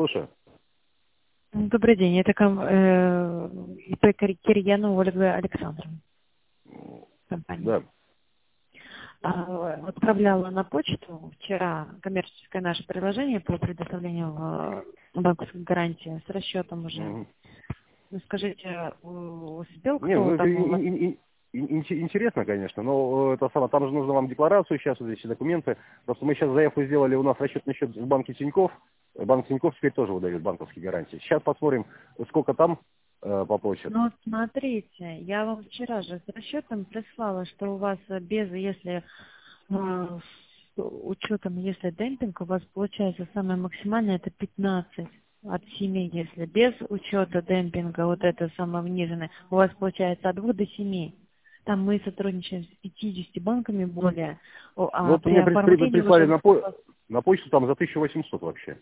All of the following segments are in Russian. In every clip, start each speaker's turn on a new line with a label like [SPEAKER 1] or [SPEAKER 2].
[SPEAKER 1] Слушаю.
[SPEAKER 2] Добрый день, это ИП Кирьянова Ольга Александровна, компания.
[SPEAKER 1] Да.
[SPEAKER 2] Отправляла на почту вчера коммерческое наше приложение по предоставлению банковской гарантии с расчетом уже.
[SPEAKER 1] Мгм.
[SPEAKER 2] Ну, скажите, успел
[SPEAKER 1] Не,
[SPEAKER 2] кто
[SPEAKER 1] ну это
[SPEAKER 2] там у вас?
[SPEAKER 1] интересно, конечно, но это самое, там же нужно вам декларацию сейчас, вот эти документы. Просто мы сейчас заявку сделали, у нас расчетный счет в банке Тинькофф. Банк Тинькофф теперь тоже выдает банковские гарантии. Сейчас посмотрим, сколько там поплатят.
[SPEAKER 2] Ну, смотрите, я вам вчера же с расчетом прислала, что у вас без, если с учетом, если демпинг, у вас получается самое максимальное, это 15 от 7, если без учета демпинга, вот это самое вниженное, у вас получается от 2 до 7. Там мы сотрудничаем с 50 банками более,
[SPEAKER 1] Ну
[SPEAKER 2] а
[SPEAKER 1] вот
[SPEAKER 2] при
[SPEAKER 1] мне
[SPEAKER 2] оформлении
[SPEAKER 1] прислали
[SPEAKER 2] уже...
[SPEAKER 1] на почту там за 1800 вообще.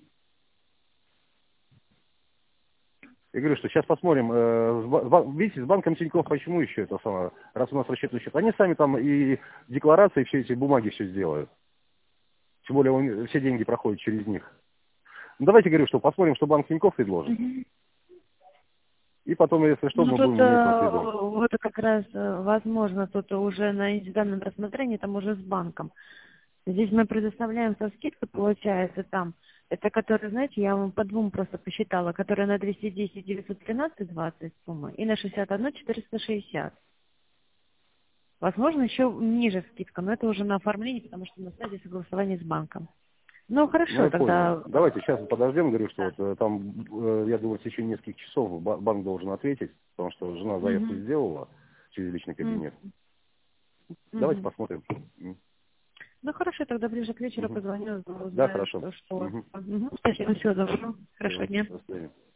[SPEAKER 1] Я говорю, что сейчас посмотрим. Видите, с банком Тинькофф почему еще это самое, раз у нас расчетный счет. Они сами там и декларации, все эти бумаги все сделают. Тем более все деньги проходят через них. Ну, давайте, говорю, что посмотрим, что банк Тинькофф предложит.
[SPEAKER 2] Мгм.
[SPEAKER 1] И потом, если что,
[SPEAKER 2] Ну,
[SPEAKER 1] мы
[SPEAKER 2] тут
[SPEAKER 1] будем иметь вас в виду.
[SPEAKER 2] вот как раз, возможно, тут уже на индивидуальном рассмотрении, там уже с банком. Здесь мы предоставляем со скидкой, получается, там, это который, знаете, я вам по двум просто посчитала, которая на 210 913 20 сумма и на 61 460. Возможно, еще ниже скидка, но это уже на оформлении, потому что на стадии согласования с банком. Ну,
[SPEAKER 1] Ну,
[SPEAKER 2] хорошо,
[SPEAKER 1] я понял.
[SPEAKER 2] тогда...
[SPEAKER 1] Давайте сейчас подождем, говорю, что
[SPEAKER 2] Да.
[SPEAKER 1] вот там, я думаю, в течение нескольких часов банк должен ответить, потому что жена заявку
[SPEAKER 2] Мгм.
[SPEAKER 1] сделала через личный
[SPEAKER 2] Мгм.
[SPEAKER 1] кабинет. Давайте
[SPEAKER 2] Мгм.
[SPEAKER 1] посмотрим.
[SPEAKER 2] Ну, хорошо, тогда ближе к вечеру
[SPEAKER 1] Мгм.
[SPEAKER 2] позвоню,
[SPEAKER 1] Да,
[SPEAKER 2] узнаю,
[SPEAKER 1] хорошо.
[SPEAKER 2] что у вас.
[SPEAKER 1] Мгм.
[SPEAKER 2] Мгм. Спасибо, всего доброго.
[SPEAKER 1] Всё,
[SPEAKER 2] Хорошего дня.
[SPEAKER 1] до свидания.